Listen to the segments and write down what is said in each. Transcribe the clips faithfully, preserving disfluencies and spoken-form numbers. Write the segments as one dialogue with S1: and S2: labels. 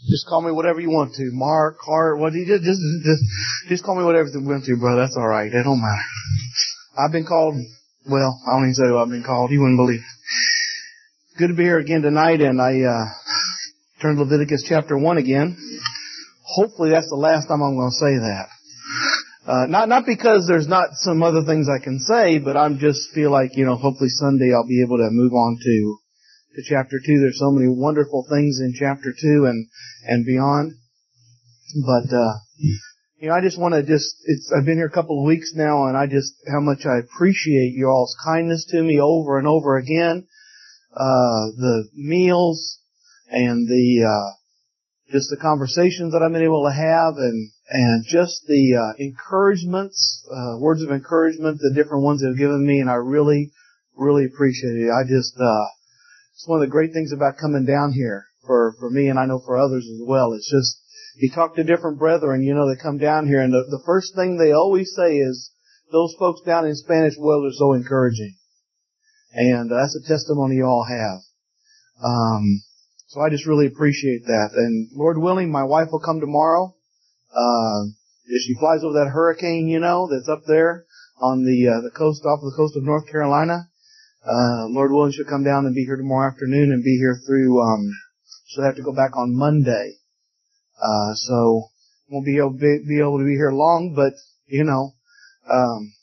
S1: Just call me whatever you want to. Mark, Hart, what you just, just, just, just call me whatever you want to, brother. That's all right. It don't matter. I've been called, well, I don't even say who I've been called. You wouldn't believe it. Good to be here again tonight, and I, uh, turned to Leviticus chapter one again. Hopefully that's the last time I'm going to say that. Uh, not, not because there's not some other things I can say, but I'm just feel like, you know, hopefully Sunday I'll be able to move on to to chapter two. There's so many wonderful things in chapter two and, and beyond. But, uh, you know, I just want to just, it's, I've been here a couple of weeks now, and I just, how much I appreciate you all's kindness to me over and over again. Uh, the meals and the, uh, just the conversations that I've been able to have, and, and just the, uh, encouragements, uh, words of encouragement, the different ones they've given me, and I really, really appreciate it. I just, uh, it's one of the great things about coming down here for, for me, and I know for others as well. It's just, you talk to different brethren, you know, they come down here, and the, the first thing they always say is, those folks down in Spanish Wells are so encouraging. And uh, that's a testimony you all have. Um, so I just really appreciate that. And Lord willing, my wife will come tomorrow. Uh, if she flies over that hurricane, you know, that's up there on the, uh, the coast, off the coast of North Carolina. Uh, Lord willing, she'll come down and be here tomorrow afternoon and be here through, um, she'll have to go back on Monday. Uh, so won't be able, be, be able to be here long, but, you know, um,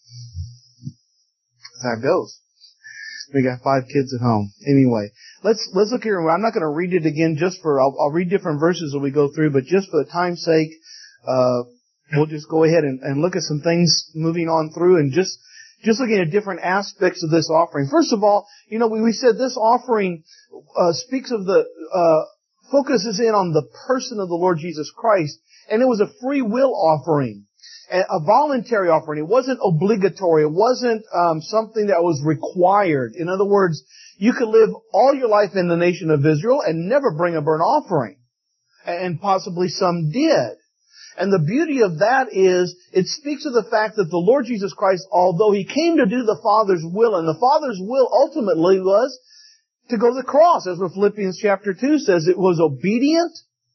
S1: that's how it goes. We got five kids at home. Anyway, let's, let's look here. I'm not going to read it again just for, I'll, I'll read different verses as we go through, but just for the time's sake, uh, we'll just go ahead and, and look at some things moving on through, and just, just looking at different aspects of this offering. First of all, you know, we, we said this offering, uh, speaks of the, uh, focuses in on the person of the Lord Jesus Christ, and it was a free will offering, a voluntary offering. It wasn't obligatory. It wasn't um, something that was required. In other words, you could live all your life in the nation of Israel and never bring a burnt offering, and possibly some did. And the beauty of that is, it speaks of the fact that the Lord Jesus Christ, although He came to do the Father's will, and the Father's will ultimately was to go to the cross, as what Philippians chapter two says. It was obedient.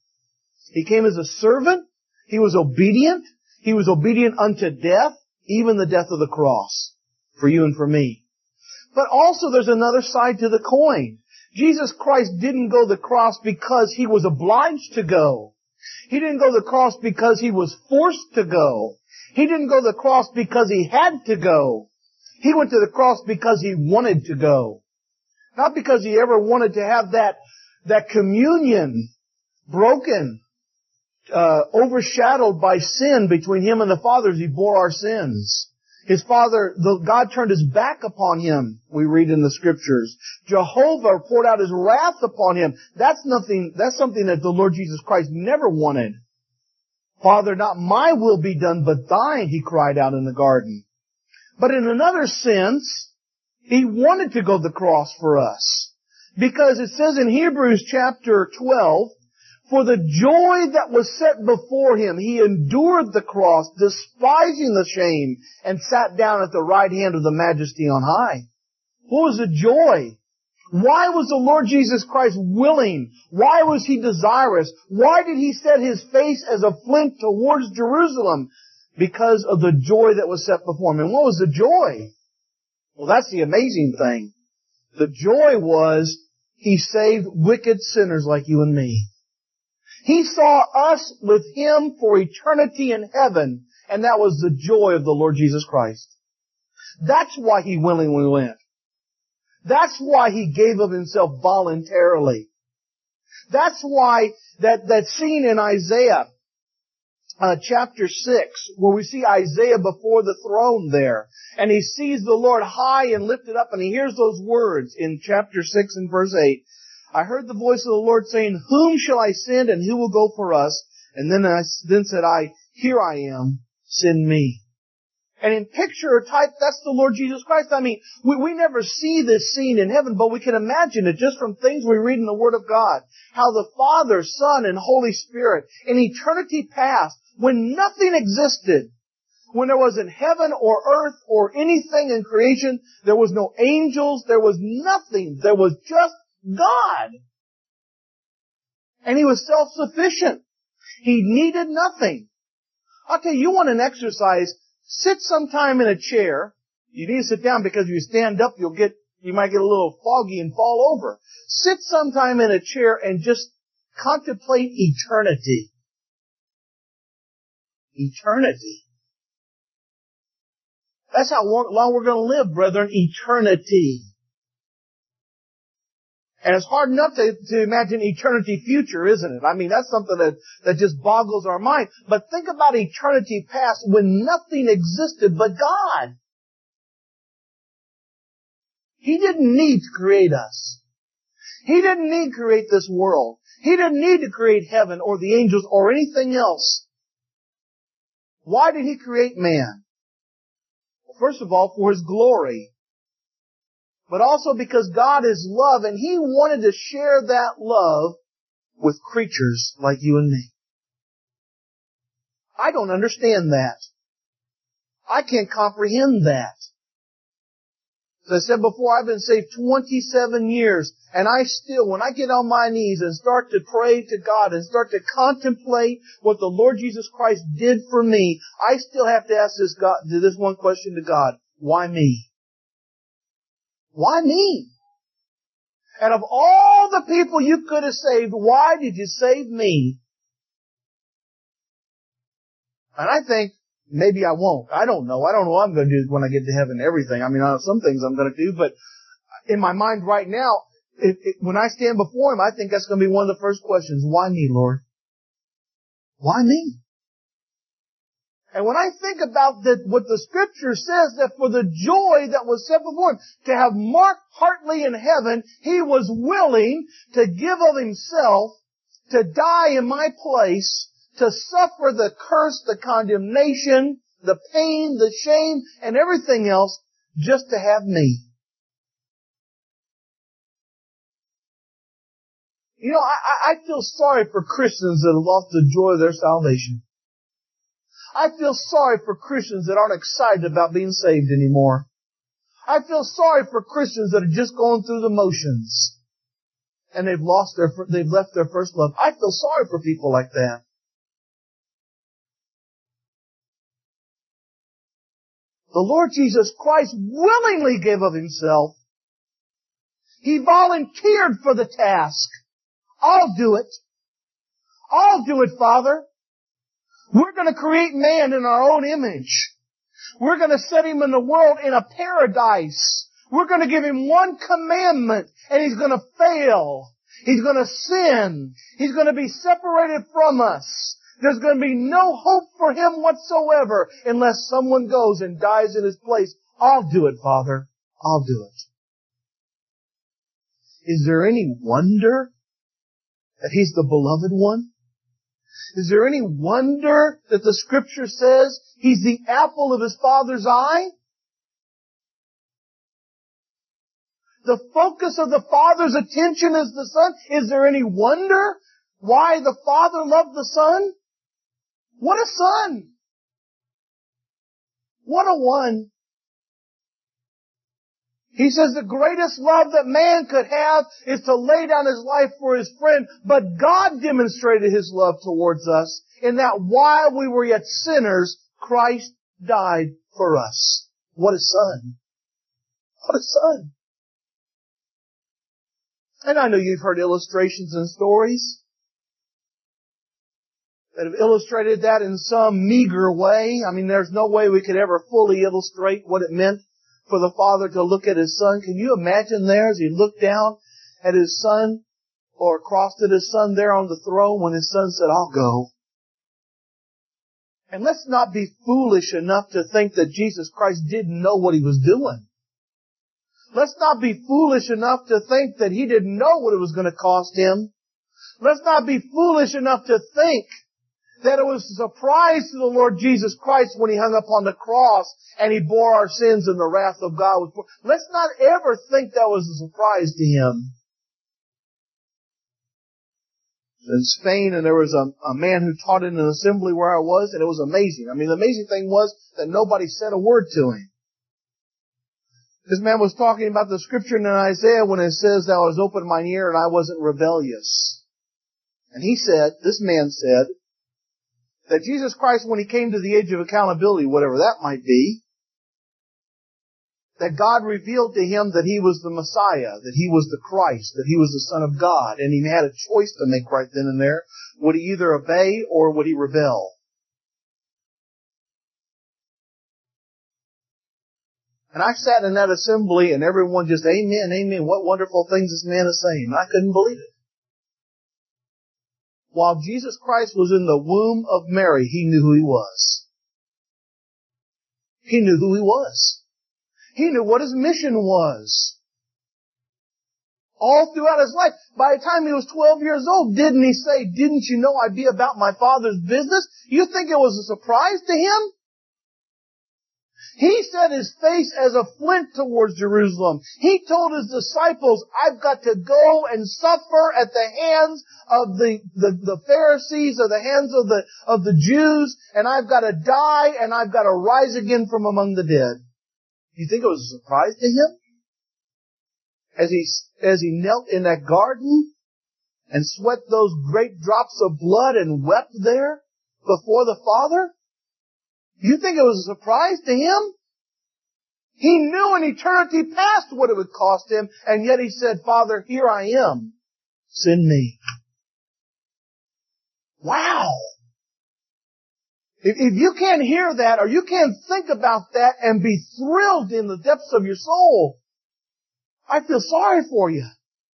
S1: He came as a servant. He was obedient. He was obedient unto death, even the death of the cross, for you and for me. But also there's another side to the coin. Jesus Christ didn't go to the cross because He was obliged to go. He didn't go to the cross because He was forced to go. He didn't go to the cross because He had to go. He went to the cross because He wanted to go. Not because He ever wanted to have that, that communion broken, uh, overshadowed by sin between Him and the Father as He bore our sins. His Father, the, God turned His back upon Him, we read in the Scriptures. Jehovah poured out His wrath upon Him. That's nothing, that's something that the Lord Jesus Christ never wanted. Father, not my will be done, but Thine, He cried out in the garden. But in another sense, He wanted to go to the cross for us. Because it says in Hebrews chapter twelve, for the joy that was set before Him, He endured the cross, despising the shame, and sat down at the right hand of the Majesty on high. What was the joy? Why was the Lord Jesus Christ willing? Why was He desirous? Why did He set His face as a flint towards Jerusalem? Because of the joy that was set before Him. And what was the joy? Well, that's the amazing thing. The joy was He saved wicked sinners like you and me. He saw us with Him for eternity in heaven, and that was the joy of the Lord Jesus Christ. That's why He willingly went. That's why He gave of Himself voluntarily. That's why that, that scene in Isaiah uh, chapter six, where we see Isaiah before the throne there, and he sees the Lord high and lifted up, and he hears those words in chapter six and verse eight. I heard the voice of the Lord saying, whom shall I send, and who will go for us? And then I, then said I, here I am, send me. And in picture or type, that's the Lord Jesus Christ. I mean, we, we never see this scene in heaven, but we can imagine it just from things we read in the Word of God. How the Father, Son, and Holy Spirit, in eternity past, when nothing existed, when there wasn't heaven or earth or anything in creation, there was no angels, there was nothing, there was just God. And He was self-sufficient. He needed nothing. I'll tell you, you want an exercise, sit sometime in a chair. You need to sit down because if you stand up, you'll get, you might get a little foggy and fall over. Sit sometime in a chair and just contemplate eternity. Eternity. That's how long we're going to live, brethren. Eternity. And it's hard enough to, to imagine eternity future, isn't it? I mean, that's something that, that just boggles our mind. But think about eternity past when nothing existed but God. He didn't need to create us. He didn't need to create this world. He didn't need to create heaven or the angels or anything else. Why did He create man? Well, first of all, for His glory. But also because God is love and He wanted to share that love with creatures like you and me. I don't understand that. I can't comprehend that. As I said before, I've been saved twenty-seven years, and I still, when I get on my knees and start to pray to God and start to contemplate what the Lord Jesus Christ did for me, I still have to ask this God, this one question to God: why me? Why me? And of all the people you could have saved, why did you save me? And I think, maybe I won't. I don't know. I don't know what I'm going to do when I get to heaven, everything. I mean, I know some things I'm going to do, but in my mind right now, it, it, when I stand before Him, I think that's going to be one of the first questions. Why me, Lord? Why me? And when I think about that, what the Scripture says, that for the joy that was set before Him, to have Mark Hartley in heaven, He was willing to give of Himself, to die in my place, to suffer the curse, the condemnation, the pain, the shame, and everything else, just to have me. You know, I, I feel sorry for Christians that have lost the joy of their salvation. I feel sorry for Christians that aren't excited about being saved anymore. I feel sorry for Christians that are just going through the motions and they've lost their, they've left their first love. I feel sorry for people like that. The Lord Jesus Christ willingly gave of Himself. He volunteered for the task. I'll do it. I'll do it, Father. We're going to create man in our own image. We're going to set him in the world in a paradise. We're going to give him one commandment, and he's going to fail. He's going to sin. He's going to be separated from us. There's going to be no hope for him whatsoever unless someone goes and dies in his place. I'll do it, Father. I'll do it. Is there any wonder that He's the beloved one? Is there any wonder that the Scripture says He's the apple of His Father's eye? The focus of the Father's attention is the Son. Is there any wonder why the Father loved the Son? What a Son! What a one! He says the greatest love that man could have is to lay down his life for his friend. But God demonstrated His love towards us in that while we were yet sinners, Christ died for us. What a Son. What a Son. And I know you've heard illustrations and stories that have illustrated that in some meager way. I mean, there's no way we could ever fully illustrate what it meant for the Father to look at His Son. Can you imagine there as He looked down at His Son or across at His Son there on the throne when His Son said, I'll go. And let's not be foolish enough to think that Jesus Christ didn't know what He was doing. Let's not be foolish enough to think that He didn't know what it was going to cost Him. Let's not be foolish enough to think that it was a surprise to the Lord Jesus Christ when He hung up on the cross and He bore our sins and the wrath of God. Let's not ever think that was a surprise to Him. In Spain, and there was a, a man who taught in an assembly where I was, and it was amazing. I mean, the amazing thing was that nobody said a word to him. This man was talking about the Scripture in Isaiah when it says, Thou hast opened mine ear and I wasn't rebellious. And he said, this man said, that Jesus Christ, when He came to the age of accountability, whatever that might be, that God revealed to him that He was the Messiah, that He was the Christ, that He was the Son of God, and he had a choice to make right then and there. Would he either obey or would he rebel? And I sat in that assembly and everyone just, amen, amen, what wonderful things this man is saying. I couldn't believe it. While Jesus Christ was in the womb of Mary, He knew who He was. He knew who He was. He knew what His mission was. All throughout His life. By the time He was twelve years old, didn't He say, didn't you know I'd be about my Father's business? You think it was a surprise to Him? He set His face as a flint towards Jerusalem. He told His disciples, I've got to go and suffer at the hands of the, the, the Pharisees, or the hands of the, of the Jews, and I've got to die and I've got to rise again from among the dead. You think it was a surprise to Him? As he, as he knelt in that garden and sweat those great drops of blood and wept there before the Father? You think it was a surprise to Him? He knew in eternity past what it would cost Him, and yet He said, Father, here I am. Send me. Wow. If, if you can't hear that, or you can't think about that and be thrilled in the depths of your soul, I feel sorry for you.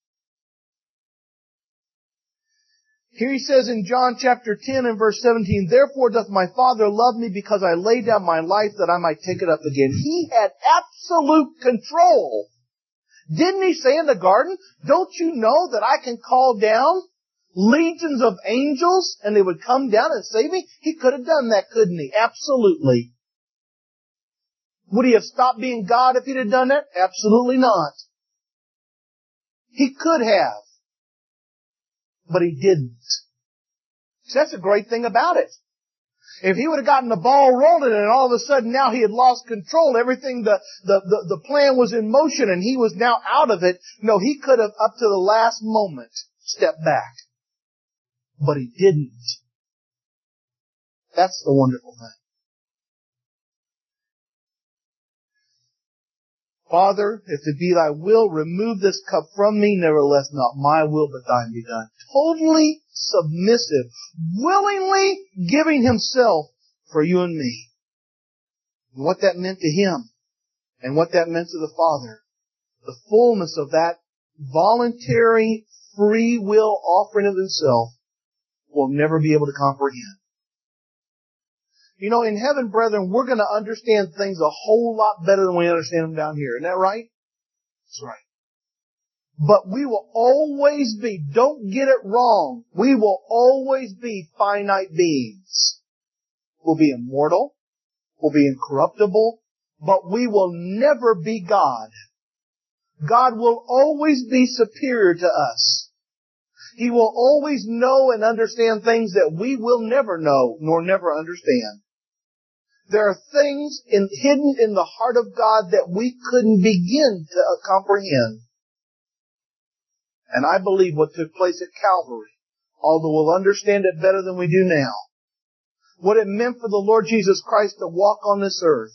S1: Here He says in John chapter ten and verse seventeen, therefore doth my Father love me, because I lay down my life that I might take it up again. He had absolute control. Didn't He say in the garden, don't you know that I can call down legions of angels and they would come down and save me? He could have done that, couldn't He? Absolutely. Would He have stopped being God if He'd have done that? Absolutely not. He could have. But He didn't. See, that's a great thing about it. If He would have gotten the ball rolling and all of a sudden now He had lost control, everything, the, the, the, the plan was in motion and He was now out of it. No, He could have up to the last moment stepped back. But He didn't. That's the wonderful thing. Father, if it be Thy will, remove this cup from me. Nevertheless, not my will, but Thine be done. Totally submissive, willingly giving Himself for you and me. And what that meant to Him, and what that meant to the Father, the fullness of that voluntary, free will offering of Himself, we'll never be able to comprehend. You know, in heaven, brethren, we're going to understand things a whole lot better than we understand them down here. Isn't that right? That's right. But we will always be, don't get it wrong, we will always be finite beings. We'll be immortal, we'll be incorruptible, but we will never be God. God will always be superior to us. He will always know and understand things that we will never know nor never understand. There are things in, hidden in the heart of God that we couldn't begin to uh, comprehend. And I believe what took place at Calvary, although we'll understand it better than we do now, what it meant for the Lord Jesus Christ to walk on this earth,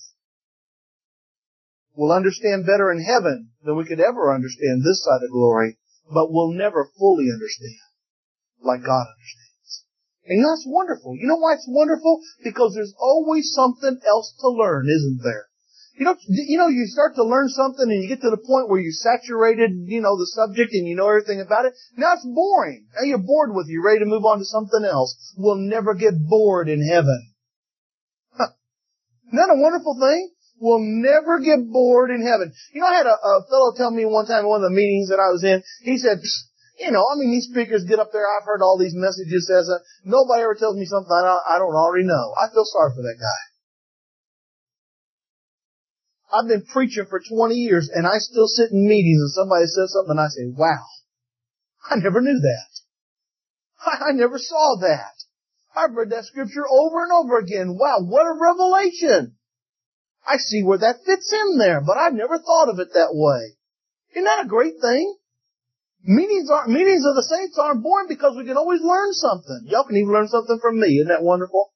S1: we'll understand better in heaven than we could ever understand this side of glory, but we'll never fully understand like God understands. And you know, it's wonderful. You know why it's wonderful? Because there's always something else to learn, isn't there? You know, you know, you start to learn something and you get to the point where you saturated, you know, the subject and you know everything about it. Now it's boring. Now you're bored with it. You're ready to move on to something else. We'll never get bored in heaven. Huh. Isn't that a wonderful thing? We'll never get bored in heaven. You know, I had a, a fellow tell me one time in one of the meetings that I was in, he said, you know, I mean, these speakers get up there. I've heard all these messages. Says uh, nobody ever tells me something I don't, I don't already know. I feel sorry for that guy. I've been preaching for twenty years, and I still sit in meetings, and somebody says something, and I say, "Wow, I never knew that. I, I never saw that. I've read that scripture over and over again. Wow, what a revelation! I see where that fits in there, but I've never thought of it that way. Isn't that a great thing? Meetings aren't, meetings of the saints aren't boring because we can always learn something. Y'all can even learn something from me. Isn't that wonderful?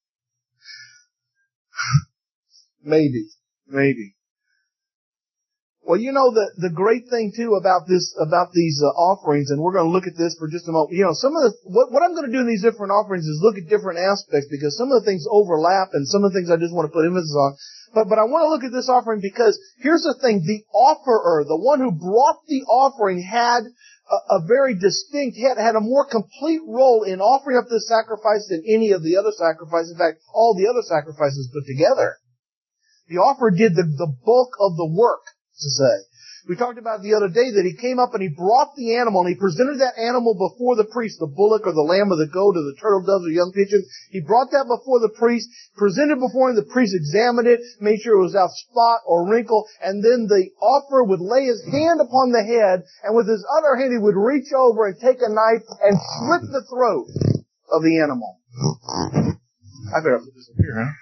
S1: Maybe. Maybe. Well, you know, the, the great thing too about this, about these uh, offerings, and we're going to look at this for just a moment. You know, some of the, what, what I'm going to do in these different offerings is look at different aspects because some of the things overlap and some of the things I just want to put emphasis on. But, but I want to look at this offering because here's the thing, the offerer, the one who brought the offering had a, a very distinct, had, had a more complete role in offering up this sacrifice than any of the other sacrifices. In fact, all the other sacrifices put together. The offerer did the, the bulk of the work, to say. We talked about the other day that he came up and he brought the animal and he presented that animal before the priest, the bullock or the lamb or the goat or the turtle doves or young pigeon. He brought that before the priest, presented before him, the priest examined it, made sure it was without spot or wrinkle, and then the offerer would lay his hand upon the head, and with his other hand he would reach over and take a knife and slit the throat of the animal. I better put this up here, huh?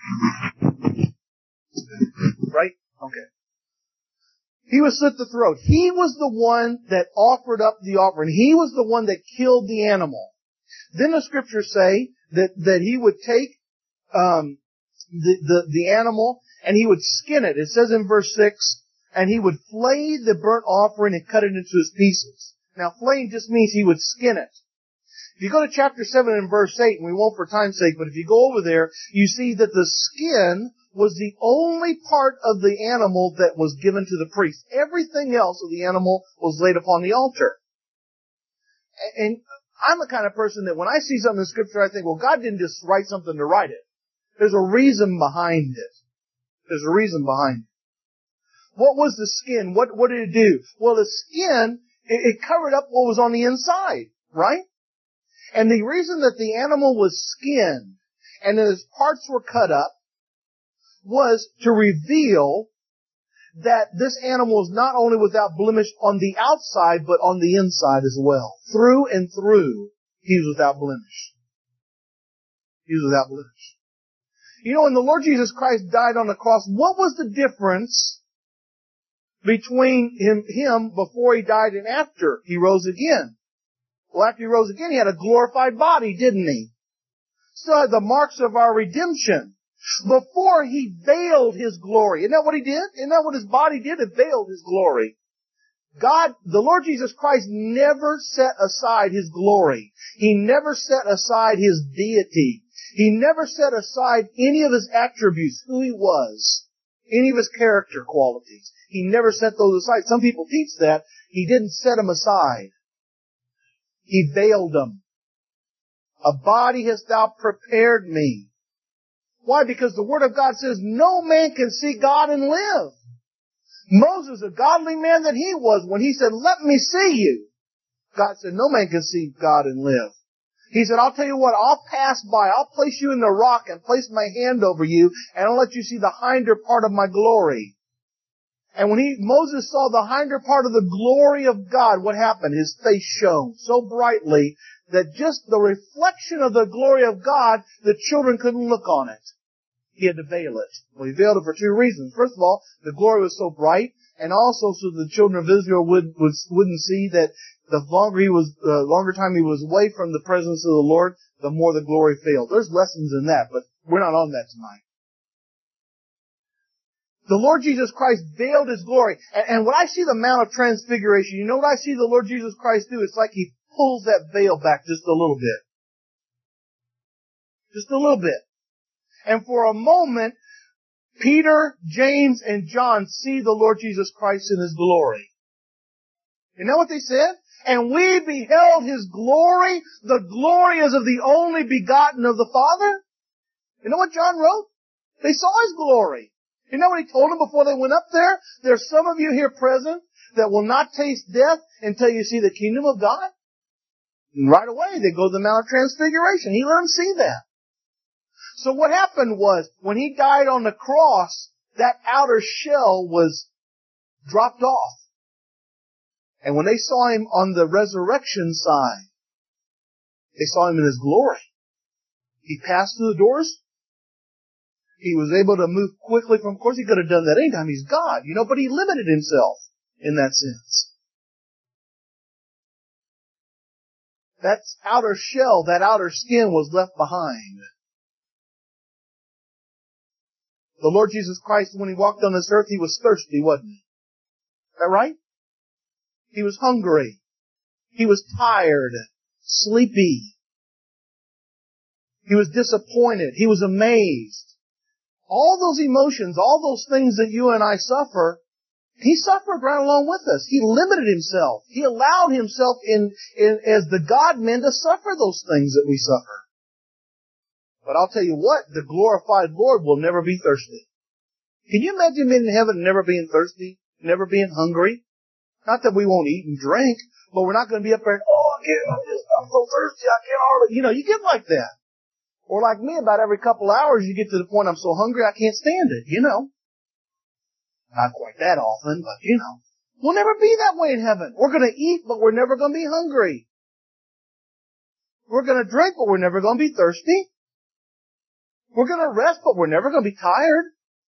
S1: Right? Okay. He was slit the throat. He was the one that offered up the offering. He was the one that killed the animal. Then the scriptures say that, that he would take, um, the, the, the animal and he would skin it. It says in verse six, and he would flay the burnt offering and cut it into his pieces. Now flaying just means he would skin it. If you go to chapter seven and verse eight, and we won't for time's sake, but if you go over there, you see that the skin was the only part of the animal that was given to the priest. Everything else of the animal was laid upon the altar. And I'm the kind of person that when I see something in Scripture, I think, well, God didn't just write something to write it. There's a reason behind it. There's a reason behind it. What was the skin? What, what did it do? Well, the skin, it, it covered up what was on the inside, right? And the reason that the animal was skinned and that its parts were cut up was to reveal that this animal is not only without blemish on the outside, but on the inside as well. Through and through, he was without blemish. He was without blemish. You know, when the Lord Jesus Christ died on the cross, what was the difference between him, him before he died and after he rose again? Well, after he rose again, he had a glorified body, didn't he? Still had the marks of our redemption. Before he veiled his glory. Isn't that what he did? Isn't that what his body did? It veiled his glory. God, the Lord Jesus Christ never set aside his glory. He never set aside his deity. He never set aside any of his attributes, who he was, any of his character qualities. He never set those aside. Some people teach that. He didn't set them aside. He veiled them. A body hast thou prepared me. Why? Because the Word of God says no man can see God and live. Moses, a godly man that he was, when he said, let me see you, God said, no man can see God and live. He said, I'll tell you what, I'll pass by, I'll place you in the rock and place my hand over you, and I'll let you see the hinder part of my glory. And when he, Moses saw the hinder part of the glory of God, what happened? His face shone so brightly that just the reflection of the glory of God, the children couldn't look on it. He had to veil it. Well, he veiled it for two reasons. First of all, the glory was so bright, and also so the children of Israel would, would, wouldn't see that the longer he was, the longer time he was away from the presence of the Lord, the more the glory failed. There's lessons in that, but we're not on that tonight. The Lord Jesus Christ veiled his glory. And, and when I see the Mount of Transfiguration, you know what I see the Lord Jesus Christ do? It's like he pulls that veil back just a little bit. Just a little bit. And for a moment, Peter, James, and John see the Lord Jesus Christ in his glory. You know what they said? And we beheld his glory. The glory is of the only begotten of the Father. You know what John wrote? They saw his glory. You know what he told them before they went up there? There's some of you here present that will not taste death until you see the kingdom of God. And right away, they go to the Mount of Transfiguration. He let them see that. So what happened was, when he died on the cross, that outer shell was dropped off. And when they saw him on the resurrection side, they saw him in his glory. He passed through the doors. He was able to move quickly from, of course he could have done that anytime. He's God, you know, but he limited himself in that sense. That outer shell, that outer skin was left behind. The Lord Jesus Christ, when He walked on this earth, He was thirsty, wasn't He? Is that right? He was hungry. He was tired, sleepy. He was disappointed. He was amazed. All those emotions, all those things that you and I suffer, He suffered right along with us. He limited Himself. He allowed Himself in, in as the God-man to suffer those things that we suffer. But I'll tell you what, the glorified Lord will never be thirsty. Can you imagine being in heaven never being thirsty? Never being hungry? Not that we won't eat and drink, but we're not going to be up there and, oh, I can't, I'm, just, I'm so thirsty, I can't hardly, you know, you get like that. Or like me, about every couple hours you get to the point I'm so hungry I can't stand it, you know. Not quite that often, but you know. We'll never be that way in heaven. We're going to eat, but we're never going to be hungry. We're going to drink, but we're never going to be thirsty. We're going to rest, but we're never going to be tired.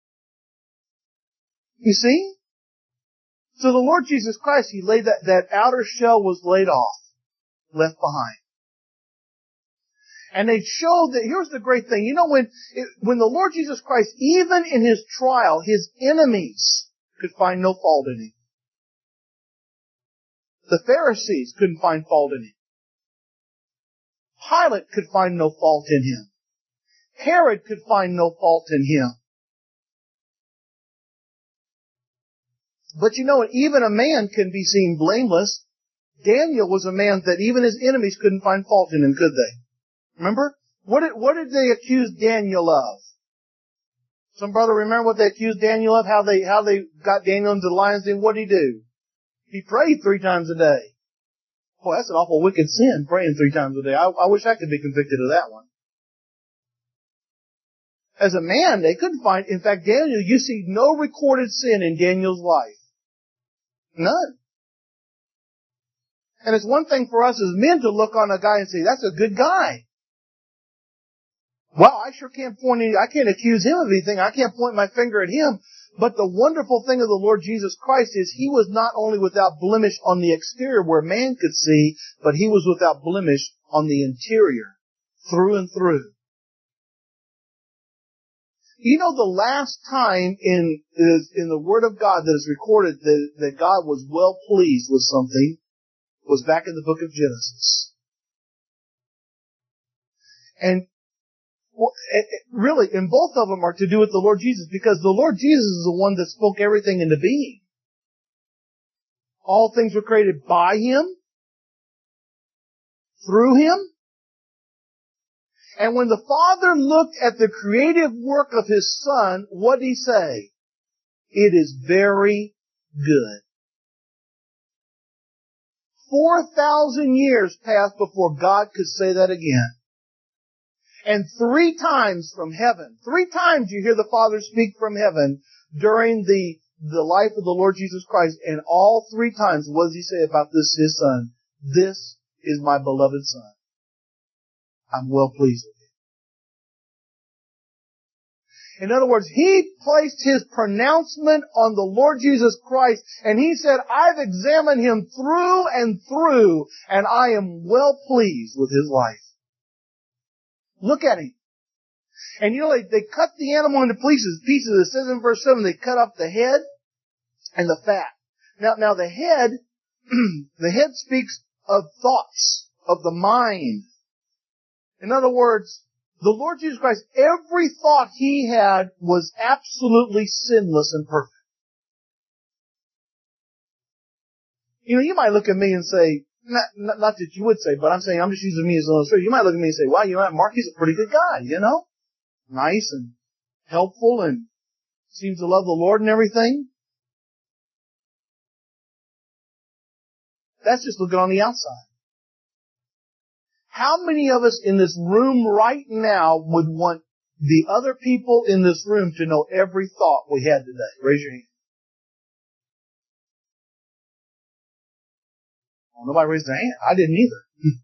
S1: You see? So the Lord Jesus Christ, He laid that, that outer shell was laid off, left behind. And they showed that, here's the great thing, you know, when, it, when the Lord Jesus Christ, even in His trial, His enemies could find no fault in Him. The Pharisees couldn't find fault in Him. Pilate could find no fault in Him. Herod could find no fault in Him. But you know, even a man can be seen blameless. Daniel was a man that even his enemies couldn't find fault in him, could they? Remember? What did, what did they accuse Daniel of? Some brother remember what they accused Daniel of? How they, how they got Daniel into the lion's den? What did he do? He prayed three times a day. Boy, that's an awful wicked sin, praying three times a day. I, I wish I could be convicted of that one. As a man, they couldn't find, in fact, Daniel, you see no recorded sin in Daniel's life. None. And it's one thing for us as men to look on a guy and say, that's a good guy. Well, I sure can't point any, I can't accuse him of anything. I can't point my finger at him. But the wonderful thing of the Lord Jesus Christ is He was not only without blemish on the exterior where man could see, but He was without blemish on the interior, through and through. You know, the last time in in the Word of God that is recorded that, that God was well pleased with something was back in the book of Genesis. And really, and both of them are to do with the Lord Jesus, because the Lord Jesus is the one that spoke everything into being. All things were created by Him, through Him. And when the Father looked at the creative work of His Son, what did He say? It is very good. Four thousand years passed before God could say that again. And three times from heaven, three times you hear the Father speak from heaven during the, the life of the Lord Jesus Christ. And all three times, what does He say about this, His Son? This is my beloved Son. I'm well pleased with Him. In other words, He placed His pronouncement on the Lord Jesus Christ, and He said, I've examined Him through and through, and I am well pleased with His life. Look at Him. And you know, they, they cut the animal into pieces. Pieces. It says in verse seven, they cut up the head and the fat. Now, now the head, the head speaks of thoughts, of the mind. In other words, the Lord Jesus Christ, every thought He had was absolutely sinless and perfect. You know, you might look at me and say, Not, not, not that you would say, but I'm saying, I'm just using me as an illustration. You might look at me and say, wow, you know what, Mark, he's a pretty good guy, you know? Nice and helpful and seems to love the Lord and everything. That's just looking on the outside. How many of us in this room right now would want the other people in this room to know every thought we had today? Raise your hand. Well, nobody raised their hand. I didn't either.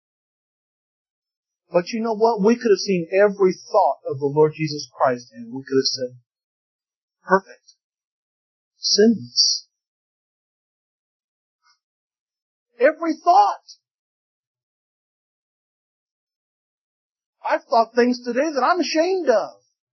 S1: But you know what? We could have seen every thought of the Lord Jesus Christ, and we could have said, perfect. Sinless. Every thought. I've thought things today that I'm ashamed of.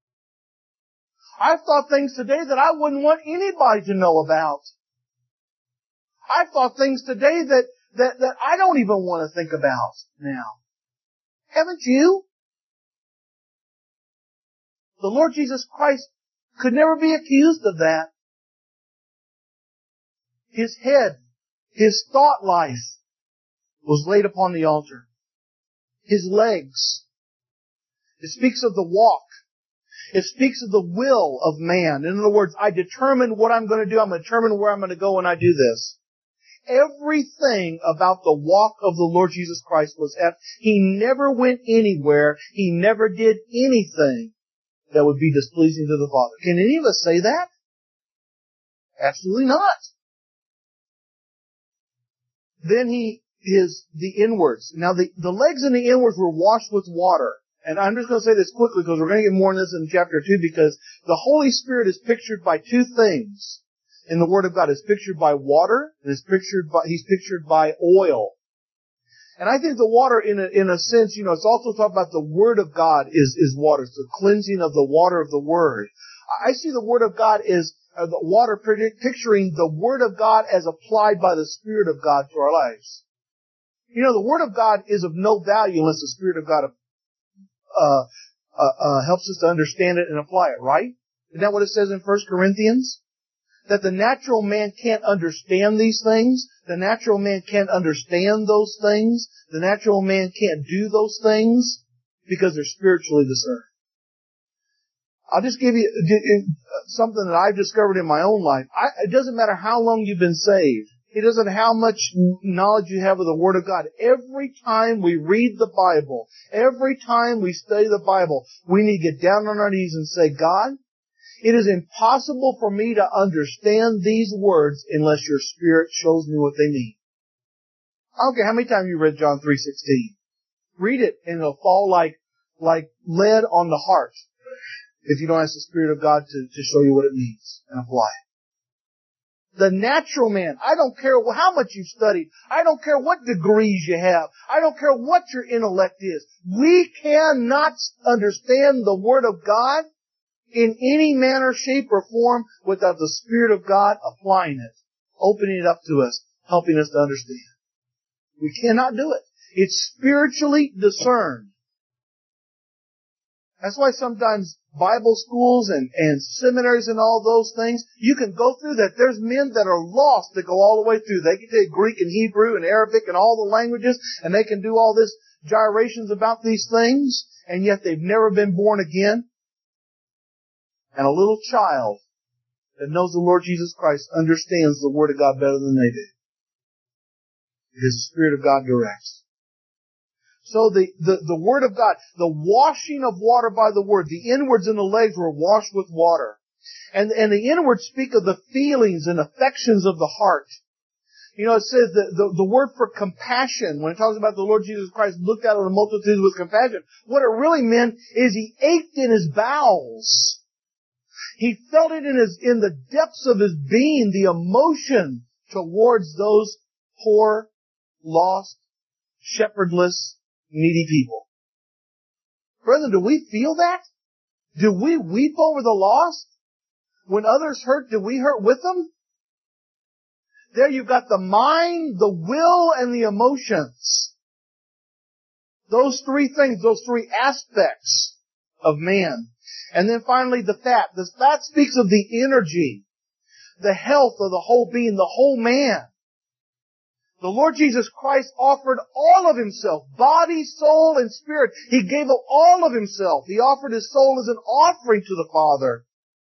S1: I've thought things today that I wouldn't want anybody to know about. I've thought things today that, that, that I don't even want to think about now. Haven't you? The Lord Jesus Christ could never be accused of that. His head, His thought life was laid upon the altar. His legs. It speaks of the walk. It speaks of the will of man. In other words, I determine what I'm going to do. I'm going to determine where I'm going to go when I do this. Everything about the walk of the Lord Jesus Christ was F. He never went anywhere. He never did anything that would be displeasing to the Father. Can any of us say that? Absolutely not. Then he is the inwards. Now the, the legs and the inwards were washed with water. And I'm just going to say this quickly because we're going to get more on this in chapter two, because the Holy Spirit is pictured by two things in the Word of God. It's pictured by water, and it's pictured by, He's pictured by oil. And I think the water, in a, in a sense, you know, it's also talked about the Word of God is, is water. It's the cleansing of the water of the Word. I see the Word of God as uh, the water picturing the Word of God as applied by the Spirit of God to our lives. You know, the Word of God is of no value unless the Spirit of God uh, uh, uh, helps us to understand it and apply it, right? Isn't that what it says in First Corinthians? That the natural man can't understand these things. The natural man can't understand those things. The natural man can't do those things because they're spiritually discerned. I'll just give you something that I've discovered in my own life. I, it doesn't matter how long you've been saved. It doesn't matter how much knowledge you have of the Word of God. Every time we read the Bible, every time we study the Bible, we need to get down on our knees and say, God, it is impossible for me to understand these words unless your Spirit shows me what they mean. I don't care how many times you read John three sixteen. Read it and it'll fall like, like lead on the heart if you don't ask the Spirit of God to, to show you what it means and apply it. The natural man, I don't care how much you've studied. I don't care what degrees you have. I don't care what your intellect is. We cannot understand the Word of God in any manner, shape, or form without the Spirit of God applying it, opening it up to us, helping us to understand. We cannot do it. It's spiritually discerned. That's why sometimes Bible schools and, and seminaries and all those things, you can go through that. There's men that are lost that go all the way through. They can take Greek and Hebrew and Arabic and all the languages, and they can do all this gyrations about these things, and yet they've never been born again. And a little child that knows the Lord Jesus Christ understands the Word of God better than they do. Because the Spirit of God directs. So the, the, the Word of God, the washing of water by the Word, the inwards and the legs were washed with water. And, and the inwards speak of the feelings and affections of the heart. You know, it says that the, the word for compassion, when it talks about the Lord Jesus Christ looked out on the multitudes with compassion, what it really meant is he ached in his bowels. He felt it in his, in the depths of his being, the emotion towards those poor, lost, shepherdless, needy people. Brethren, do we feel that? Do we weep over the lost? When others hurt, do we hurt with them? There you've got the mind, the will, and the emotions. Those three things, those three aspects of man. And then finally the fat. The fat speaks of the energy, the health of the whole being, the whole man. The Lord Jesus Christ offered all of Himself, body, soul, and spirit. He gave all of Himself. He offered His soul as an offering to the Father.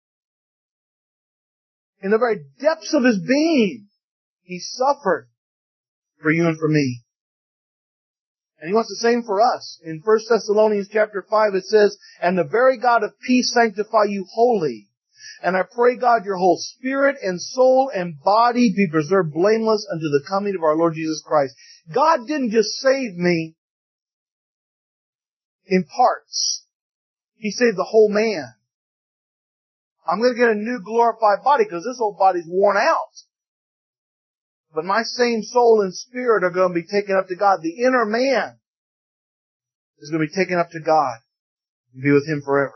S1: In the very depths of His being, He suffered for you and for me. And He wants the same for us. In First Thessalonians chapter five it says, "And the very God of peace sanctify you wholly. And I pray, God, your whole spirit and soul and body be preserved blameless unto the coming of our Lord Jesus Christ." God didn't just save me in parts. He saved the whole man. I'm going to get a new glorified body because this old body's worn out. But my same soul and spirit are going to be taken up to God. The inner man is going to be taken up to God and be with Him forever.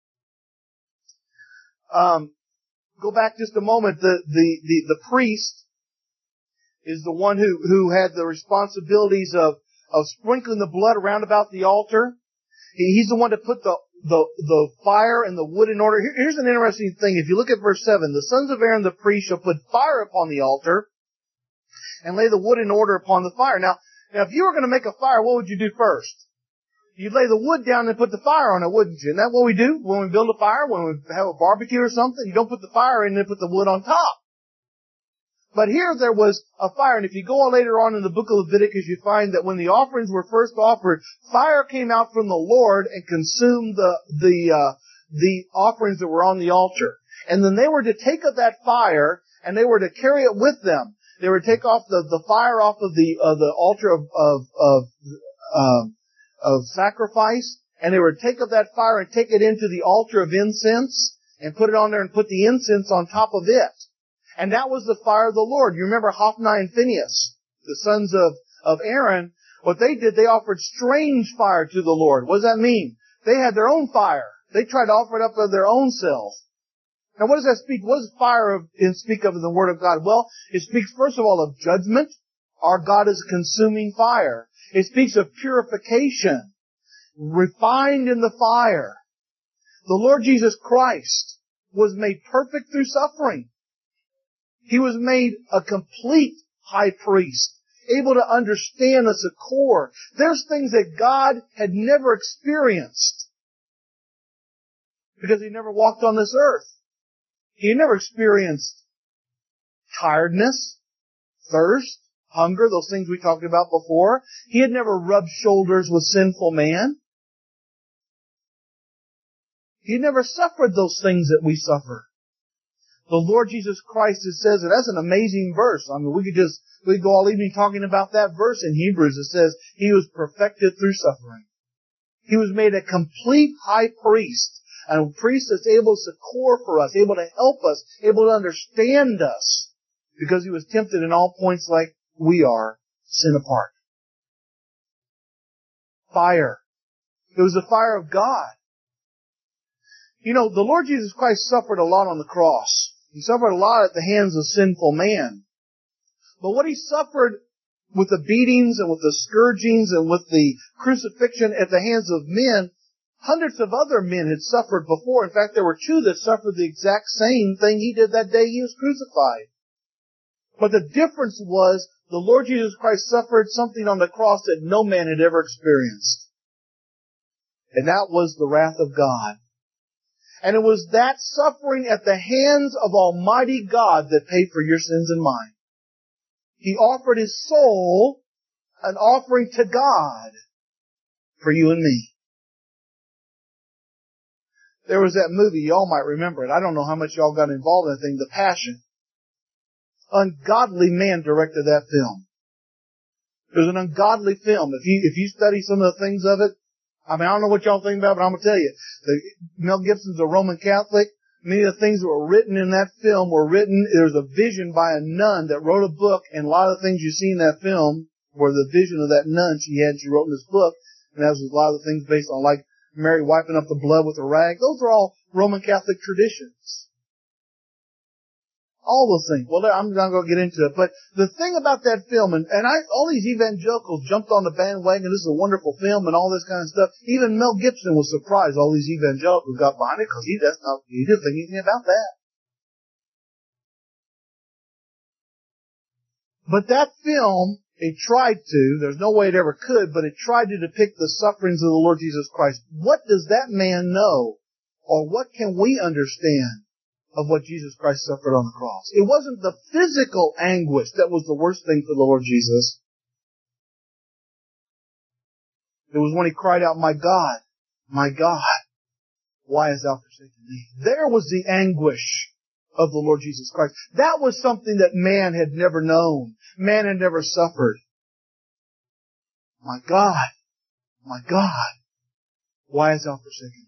S1: Um, go back just a moment. The, the, the, the priest is the one who, who had the responsibilities of, of sprinkling the blood around about the altar. He, he's the one to put the, the, the fire and the wood in order. Here, here's an interesting thing. If you look at verse seven, the sons of Aaron the priest shall put fire upon the altar and lay the wood in order upon the fire. Now, now if you were going to make a fire, what would you do first? You'd lay the wood down and put the fire on it, wouldn't you? Isn't that what we do when we build a fire, when we have a barbecue or something? You don't put the fire in and then put the wood on top. But here there was a fire, and if you go on later on in the book of Leviticus, you find that when the offerings were first offered, fire came out from the Lord and consumed the the uh, the offerings that were on the altar. And then they were to take up that fire and they were to carry it with them. They were to take off the the fire off of the uh, the altar of of of, um, of sacrifice, and they were to take up that fire and take it into the altar of incense and put it on there and put the incense on top of it. And that was the fire of the Lord. You remember Hophni and Phinehas, the sons of, of Aaron. What they did, they offered strange fire to the Lord. What does that mean? They had their own fire. They tried to offer it up of their own selves. Now what does that speak? What does fire of, speak of in the Word of God? Well, it speaks first of all of judgment. Our God is a consuming fire. It speaks of purification, refined in the fire. The Lord Jesus Christ was made perfect through suffering. He was made a complete high priest, able to understand us at core. There's things that God had never experienced because He never walked on this earth. He never experienced tiredness, thirst, hunger, those things we talked about before. He had never rubbed shoulders with sinful man. He had never suffered those things that we suffer. The Lord Jesus Christ, it says, and that's an amazing verse. I mean, we could just, we could go all evening talking about that verse in Hebrews. It says, He was perfected through suffering. He was made a complete high priest, and a priest that's able to succor for us, able to help us, able to understand us, because He was tempted in all points like we are, sin apart. Fire. It was the fire of God. You know, the Lord Jesus Christ suffered a lot on the cross. He suffered a lot at the hands of sinful man. But what He suffered with the beatings and with the scourgings and with the crucifixion at the hands of men, hundreds of other men had suffered before. In fact, there were two that suffered the exact same thing He did that day He was crucified. But the difference was the Lord Jesus Christ suffered something on the cross that no man had ever experienced. And that was the wrath of God. And it was that suffering at the hands of Almighty God that paid for your sins and mine. He offered His soul, an offering to God, for you and me. There was that movie, y'all might remember it. I don't know how much y'all got involved in the thing, The Passion. Ungodly man directed that film. It was an ungodly film. If you, if you study some of the things of it, I mean, I don't know what y'all think about it, but I'm going to tell you. The, Mel Gibson's a Roman Catholic. Many of the things that were written in that film were written, there was a vision by a nun that wrote a book, and a lot of the things you see in that film were the vision of that nun she had, she wrote in this book, and that was a lot of the things based on, like, Mary wiping up the blood with a rag. Those are all Roman Catholic traditions. All those things. Well, I'm not going to get into it. But the thing about that film, and, and I, all these evangelicals jumped on the bandwagon, this is a wonderful film and all this kind of stuff. Even Mel Gibson was surprised all these evangelicals got behind it because he, that's not, he didn't think anything about that. But that film, it tried to, there's no way it ever could, but it tried to depict the sufferings of the Lord Jesus Christ. What does that man know? Or what can we understand of what Jesus Christ suffered on the cross? It wasn't the physical anguish that was the worst thing for the Lord Jesus. It was when He cried out, "My God, my God, why hast thou forsaken me?" There was the anguish of the Lord Jesus Christ. That was something that man had never known. Man had never suffered. My God, my God, why hast thou forsaken me?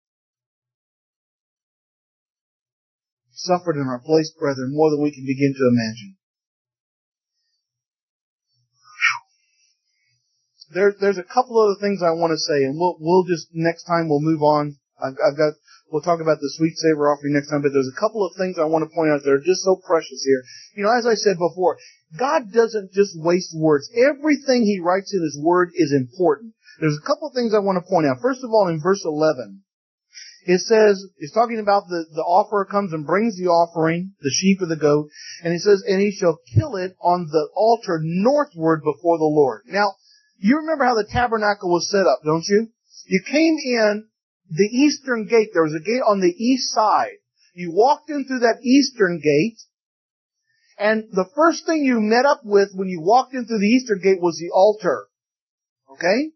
S1: Suffered in our place, brethren, more than we can begin to imagine. there, there's a couple other things I want to say, and we'll, we'll just, next time we'll move on. I've, I've got, we'll talk about the sweet savor offering next time, but there's a couple of things I want to point out that are just so precious here. You know, as I said before, God doesn't just waste words. Everything He writes in His Word is important. There's a couple of things I want to point out. First of all, in verse eleven, it says, it's talking about the, the offerer comes and brings the offering, the sheep or the goat, and it says, and he shall kill it on the altar northward before the Lord. Now, you remember how the tabernacle was set up, don't you? You came in the eastern gate. There was a gate on the east side. You walked in through that eastern gate, and the first thing you met up with when you walked in through the eastern gate was the altar. Okay?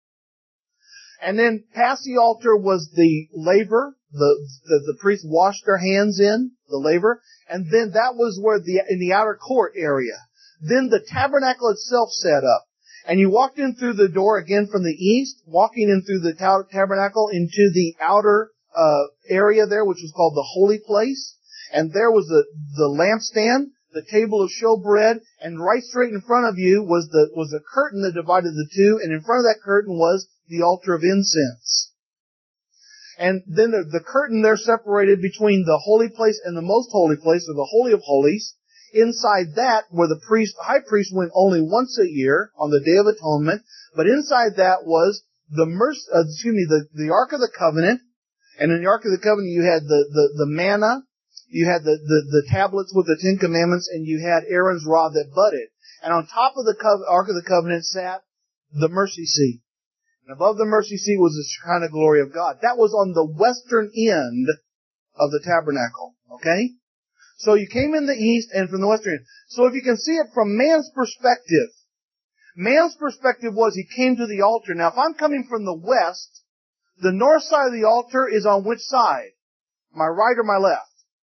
S1: And then past the altar was the laver. The, the, the priests washed their hands in, the laver. And then that was where the, in the outer court area. Then the tabernacle itself set up. And you walked in through the door again from the east, walking in through the ta- tabernacle into the outer, uh, area there, which was called the holy place. And there was the, the lampstand, the table of showbread, and right straight in front of you was the, was the curtain that divided the two, and in front of that curtain was the altar of incense. And then the, the curtain there separated between the holy place and the most holy place, or the Holy of Holies. Inside that, where the priest, high priest went only once a year on the Day of Atonement, but inside that was the mercy, uh, excuse me, the, the Ark of the Covenant, and in the Ark of the Covenant you had the, the, the manna, you had the, the, the tablets with the Ten Commandments, and you had Aaron's rod that budded. And on top of the co- Ark of the Covenant sat the mercy seat. And above the mercy seat was the Shekinah glory of God. That was on the western end of the tabernacle. Okay? So you came in the east and from the western end. So if you can see it from man's perspective, man's perspective was he came to the altar. Now if I'm coming from the west, the north side of the altar is on which side? My right or my left?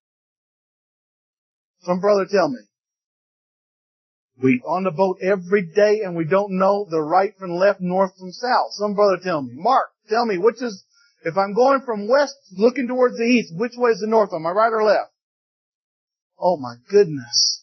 S1: Some brother tell me. We on the boat every day and we don't know the right from left, north from south. Some brother tell me. Mark, tell me, which is, if I'm going from west looking towards the east, which way is the north? On my right or left? Oh my goodness.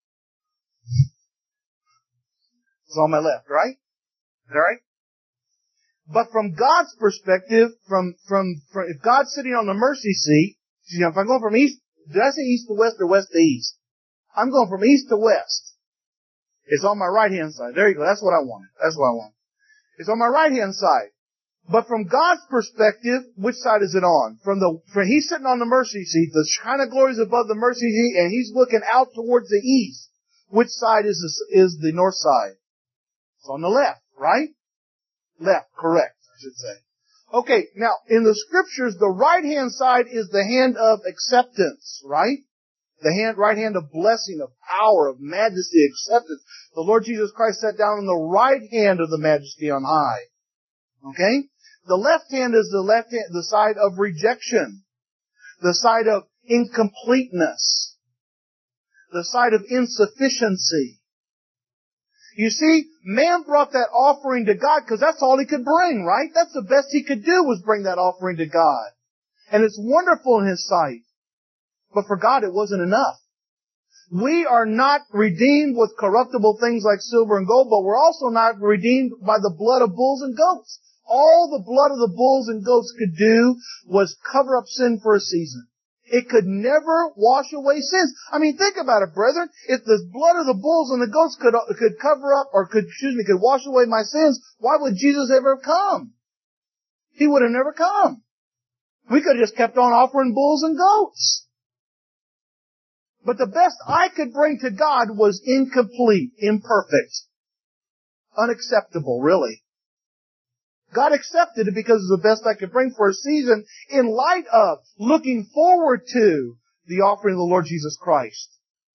S1: It's on my left, right? Is that right? But from God's perspective, from, from, from, if God's sitting on the mercy seat, you know, if I'm going from east, did I say east to west or west to east? I'm going from east to west. It's on my right hand side. There you go. That's what I wanted. That's what I want. It's on my right hand side. But from God's perspective, which side is it on? From the, from He's sitting on the mercy seat. The Shekinah glory is above the mercy seat, and He's looking out towards the east. Which side is the, is the north side? It's on the left, right? Left, correct, I should say. Okay, now, in the scriptures, the right hand side is the hand of acceptance, right? The hand, right hand of blessing, of power, of majesty, acceptance. The Lord Jesus Christ sat down on the right hand of the majesty on high. Okay? The left hand is the left hand, the side of rejection. The side of incompleteness. The side of insufficiency. You see, man brought that offering to God because that's all he could bring, right? That's the best he could do was bring that offering to God. And it's wonderful in His sight. But for God, it wasn't enough. We are not redeemed with corruptible things like silver and gold, but we're also not redeemed by the blood of bulls and goats. All the blood of the bulls and goats could do was cover up sin for a season. It could never wash away sins. I mean, think about it, brethren. If the blood of the bulls and the goats could could cover up, or could, excuse me, could wash away my sins, why would Jesus ever come? He would have never come. We could have just kept on offering bulls and goats. But the best I could bring to God was incomplete, imperfect, unacceptable, really. God accepted it because it was the best I could bring for a season in light of looking forward to the offering of the Lord Jesus Christ.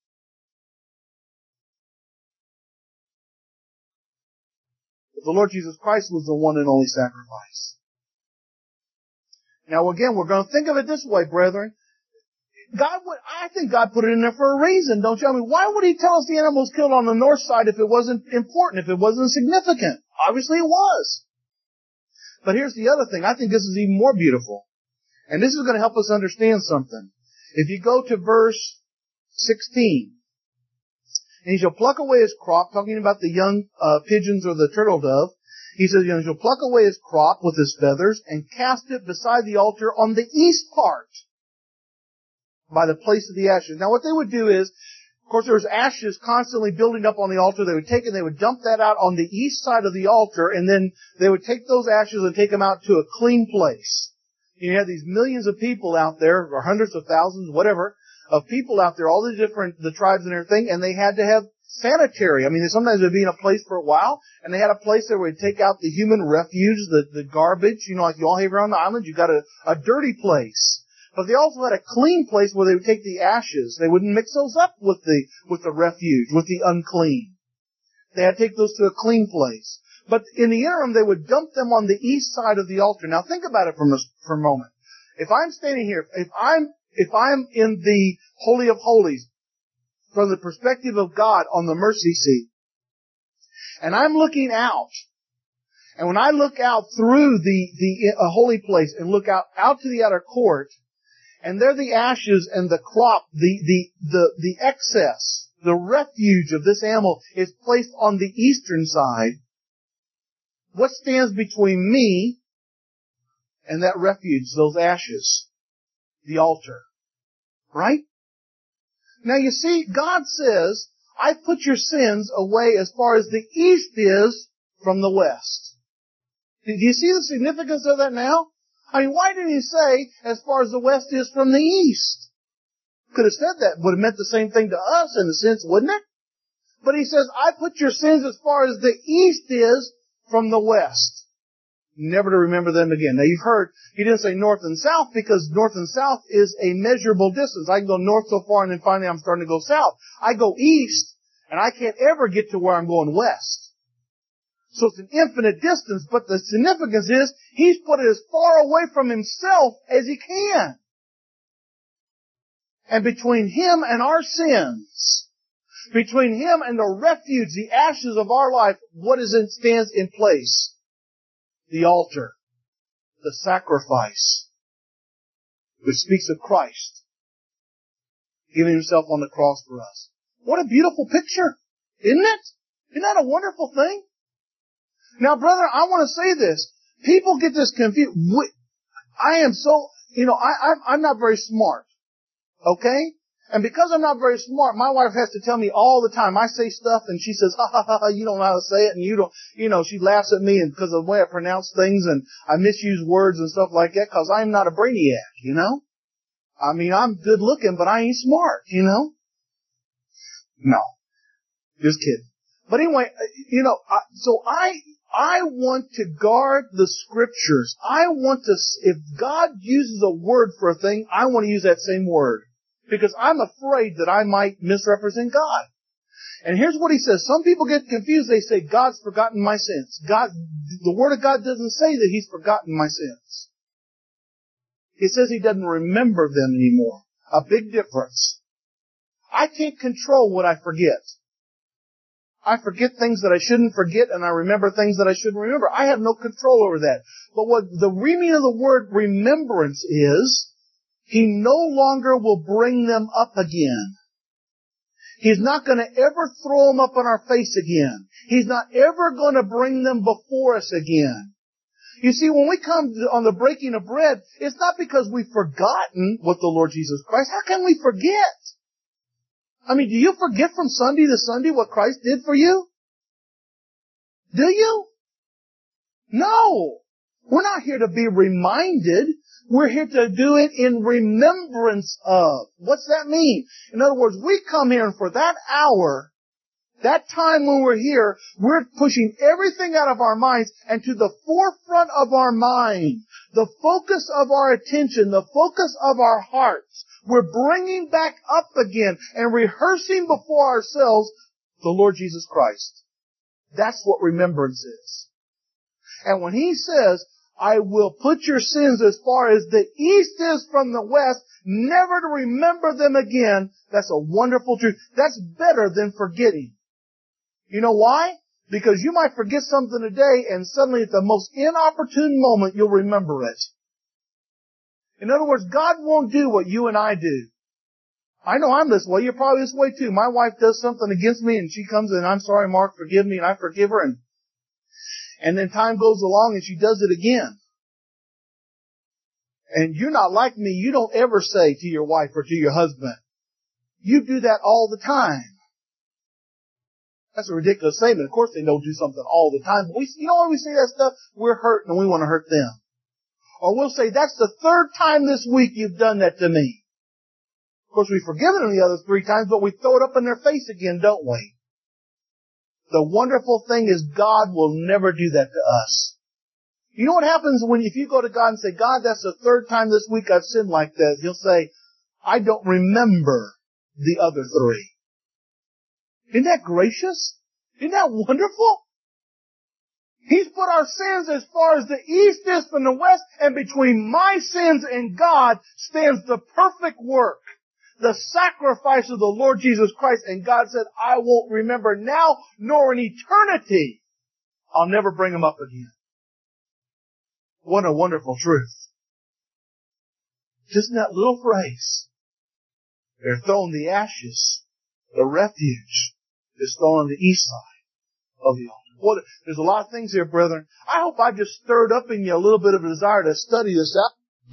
S1: But the Lord Jesus Christ was the one and only sacrifice. Now again, we're going to think of it this way, brethren. God would, I think God put it in there for a reason, don't you? I mean, why would He tell us the animal was killed on the north side if it wasn't important, if it wasn't significant? Obviously it was. But here's the other thing. I think this is even more beautiful. And this is going to help us understand something. If you go to verse sixteen, and He shall pluck away his crop, talking about the young uh, pigeons or the turtle dove, He says, you know, you'll pluck away his crop with his feathers and cast it beside the altar on the east part by the place of the ashes. Now what they would do is, of course there was ashes constantly building up on the altar. They would take and they would dump that out on the east side of the altar, and then they would take those ashes and take them out to a clean place. You had these millions of people out there, or hundreds of thousands, whatever, of people out there, all the different, the tribes and everything, and they had to have sanitary. I mean, sometimes they'd be in a place for a while, and they had a place where they'd take out the human refuse, the, the garbage, you know, like you all have around the island. You got a, a dirty place. But they also had a clean place where they would take the ashes. They wouldn't mix those up with the, with the refuge, with the unclean. They had to take those to a clean place. But in the interim, they would dump them on the east side of the altar. Now think about it for a, for a moment. If I'm standing here, if I'm, if I'm in the Holy of Holies, from the perspective of God on the mercy seat, and I'm looking out, and when I look out through the, the uh, holy place and look out, out to the outer court, and there the ashes and the crop, the, the, the, the excess, the refuge of this animal is placed on the eastern side, what stands between me and that refuge, those ashes? The altar. Right? Now you see, God says, I put your sins away as far as the east is from the west. Do you see the significance of that now? I mean, why didn't he say, as far as the west is from the east? Could have said that. Would have meant the same thing to us in a sense, wouldn't it? But he says, I put your sins as far as the east is from the west. Never to remember them again. Now you've heard, he didn't say north and south because north and south is a measurable distance. I can go north so far and then finally I'm starting to go south. I go east and I can't ever get to where I'm going west. So it's an infinite distance, but the significance is he's put it as far away from himself as he can. And between him and our sins, between him and the refuge, the ashes of our life, what is it stands in place? The altar, the sacrifice, which speaks of Christ giving himself on the cross for us. What a beautiful picture, isn't it? Isn't that a wonderful thing? Now, brother, I want to say this. People get this confused. I am so, you know, I, I'm not very smart. Okay? And because I'm not very smart, my wife has to tell me all the time. I say stuff and she says, ha ha ha, you don't know how to say it, and you don't, you know, she laughs at me and because of the way I pronounce things and I misuse words and stuff like that because I'm not a brainiac, you know? I mean, I'm good looking, but I ain't smart, you know? No. Just kidding. But anyway, you know, so I, I want to guard the scriptures. I want to, if God uses a word for a thing, I want to use that same word. Because I'm afraid that I might misrepresent God. And here's what he says. Some people get confused. They say, God's forgotten my sins. God, the Word of God doesn't say that He's forgotten my sins. He says He doesn't remember them anymore. A big difference. I can't control what I forget. I forget things that I shouldn't forget, and I remember things that I shouldn't remember. I have no control over that. But what the meaning of the word remembrance is, He no longer will bring them up again. He's not going to ever throw them up in our face again. He's not ever going to bring them before us again. You see, when we come on the breaking of bread, it's not because we've forgotten what the Lord Jesus Christ. How can we forget? I mean, do you forget from Sunday to Sunday what Christ did for you? Do you? No. We're not here to be reminded. We're here to do it in remembrance of. What's that mean? In other words, we come here and for that hour, that time when we're here, we're pushing everything out of our minds and to the forefront of our mind, the focus of our attention, the focus of our hearts, we're bringing back up again and rehearsing before ourselves the Lord Jesus Christ. That's what remembrance is. And when He says, I will put your sins as far as the east is from the west, never to remember them again, that's a wonderful truth. That's better than forgetting. You know why? Because you might forget something today and suddenly at the most inopportune moment you'll remember it. In other words, God won't do what you and I do. I know I'm this way. You're probably this way too. My wife does something against me and she comes in, I'm sorry, Mark, forgive me, and I forgive her. And And then time goes along and she does it again. And you're not like me. You don't ever say to your wife or to your husband, you do that all the time. That's a ridiculous statement. Of course they don't do something all the time. But we, you know why we say that stuff? We're hurt and we want to hurt them. Or we'll say, that's the third time this week you've done that to me. Of course, we've forgiven them the other three times, but we throw it up in their face again, don't we? The wonderful thing is God will never do that to us. You know what happens when if you go to God and say, God, that's the third time this week I've sinned like this. He'll say, I don't remember the other three. Isn't that gracious? Isn't that wonderful? He's put our sins as far as the east is from the west, and between my sins and God stands the perfect work, the sacrifice of the Lord Jesus Christ. And God said, I won't remember now nor in eternity. I'll never bring them up again. What a wonderful truth. Just in that little phrase, they're throwing the ashes, the refuge is thrown on the east side of the altar. What, there's a lot of things here, brethren. I hope I just stirred up in you a little bit of a desire to study this out.